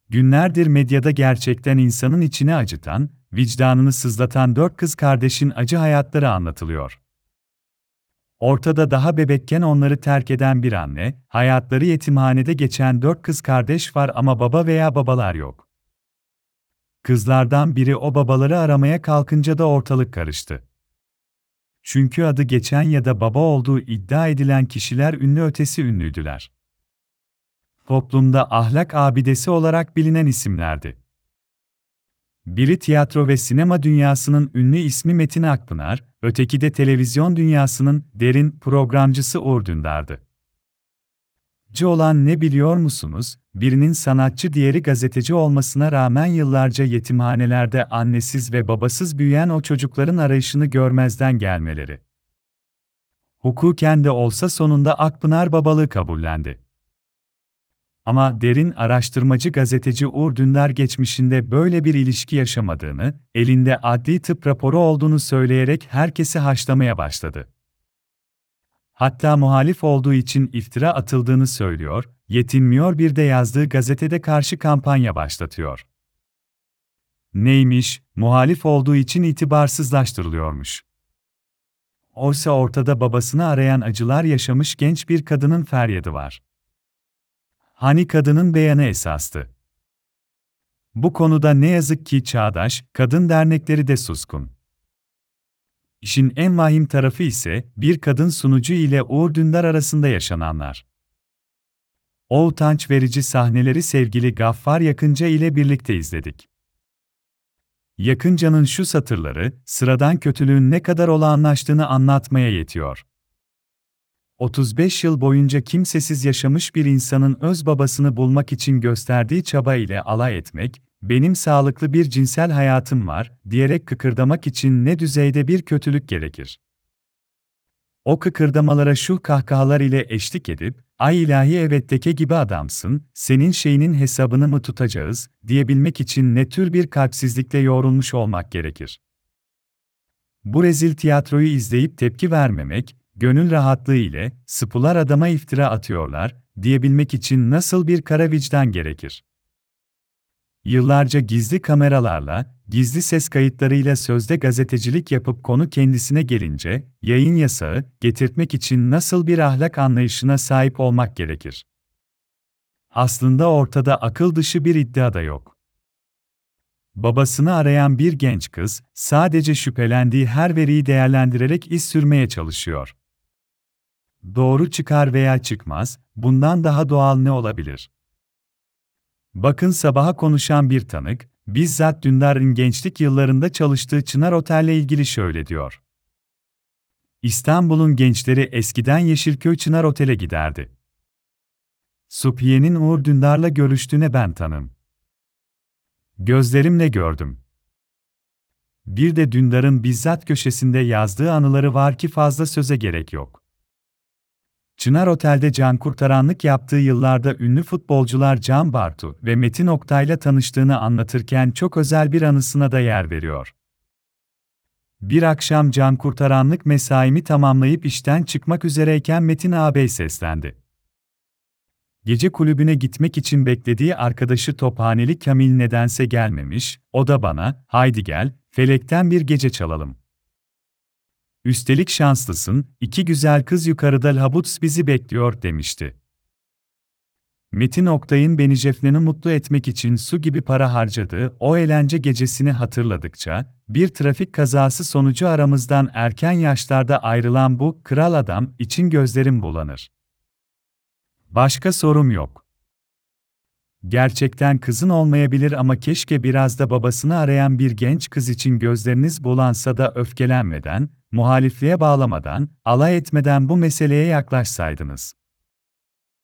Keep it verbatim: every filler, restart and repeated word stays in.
Günlerdir medyada gerçekten insanın içini acıtan, vicdanını sızlatan dört kız kardeşin acı hayatları anlatılıyor. Ortada daha bebekken onları terk eden bir anne, hayatları yetimhanede geçen dört kız kardeş var ama baba veya babalar yok. Kızlardan biri o babaları aramaya kalkınca da ortalık karıştı. Çünkü adı geçen ya da baba olduğu iddia edilen kişiler ünlü ötesi ünlüydüler. Toplumda ahlak abidesi olarak bilinen isimlerdi. Biri tiyatro ve sinema dünyasının ünlü ismi Metin Akpınar, öteki de televizyon dünyasının derin programcısı Uğur Dündar'dı. C olan ne biliyor musunuz? Birinin sanatçı, diğeri gazeteci olmasına rağmen yıllarca yetimhanelerde annesiz ve babasız büyüyen o çocukların arayışını görmezden gelmeleri. Hukuken de olsa sonunda Akpınar babalığı kabullendi. Ama derin araştırmacı gazeteci Uğur Dündar geçmişinde böyle bir ilişki yaşamadığını, elinde adli tıp raporu olduğunu söyleyerek herkesi haşlamaya başladı. Hatta muhalif olduğu için iftira atıldığını söylüyor, yetinmiyor bir de yazdığı gazetede karşı kampanya başlatıyor. Neymiş, muhalif olduğu için itibarsızlaştırılıyormuş. Oysa ortada babasını arayan acılar yaşamış genç bir kadının feryadı var. Hani kadının beyanı esastı. Bu konuda ne yazık ki çağdaş, kadın dernekleri de suskun. İşin en vahim tarafı ise, bir kadın sunucu ile Uğur Dündar arasında yaşananlar. O utanç verici sahneleri sevgili Gaffar Yakınca ile birlikte izledik. Yakınca'nın şu satırları, sıradan kötülüğün ne kadar olağanlaştığını anlatmaya yetiyor. otuz beş yıl boyunca kimsesiz yaşamış bir insanın öz babasını bulmak için gösterdiği çaba ile alay etmek, benim sağlıklı bir cinsel hayatım var, diyerek kıkırdamak için ne düzeyde bir kötülük gerekir. O kıkırdamalara şu kahkahalar ile eşlik edip, ay ilahi evet teke gibi adamsın, senin şeyinin hesabını mı tutacağız, diyebilmek için ne tür bir kalpsizlikle yoğrulmuş olmak gerekir. Bu rezil tiyatroyu izleyip tepki vermemek, gönül rahatlığı ile, sıpular adama iftira atıyorlar, diyebilmek için nasıl bir kara vicdan gerekir? Yıllarca gizli kameralarla, gizli ses kayıtlarıyla sözde gazetecilik yapıp konu kendisine gelince, yayın yasağı getirtmek için nasıl bir ahlak anlayışına sahip olmak gerekir? Aslında ortada akıl dışı bir iddia da yok. Babasını arayan bir genç kız, sadece şüphelendiği her veriyi değerlendirerek iz sürmeye çalışıyor. Doğru çıkar veya çıkmaz, bundan daha doğal ne olabilir? Bakın sabaha konuşan bir tanık, bizzat Dündar'ın gençlik yıllarında çalıştığı Çınar Otel'le ilgili şöyle diyor. İstanbul'un gençleri eskiden Yeşilköy Çınar Otel'e giderdi. Subhiye'nin Uğur Dündar'la görüştüğüne ben tanım. Gözlerimle gördüm. Bir de Dündar'ın bizzat köşesinde yazdığı anıları var ki fazla söze gerek yok. Çınar Otel'de can kurtaranlık yaptığı yıllarda ünlü futbolcular Can Bartu ve Metin Oktay'la tanıştığını anlatırken çok özel bir anısına da yer veriyor. Bir akşam can kurtaranlık mesaimi tamamlayıp işten çıkmak üzereyken Metin ağabey seslendi. Gece kulübüne gitmek için beklediği arkadaşı Tophaneli Kamil nedense gelmemiş, o da bana, haydi gel, felekten bir gece çalalım. Üstelik şanslısın, iki güzel kız yukarıda Labuts bizi bekliyor demişti. Metin Oktay'ın beni Jefne'ni mutlu etmek için su gibi para harcadığı o eğlence gecesini hatırladıkça, bir trafik kazası sonucu aramızdan erken yaşlarda ayrılan bu kral adam için gözlerim bulanır. Başka sorum yok. Gerçekten kızın olmayabilir ama keşke biraz da babasını arayan bir genç kız için gözleriniz bulansa da öfkelenmeden, muhalifliğe bağlamadan, alay etmeden bu meseleye yaklaşsaydınız.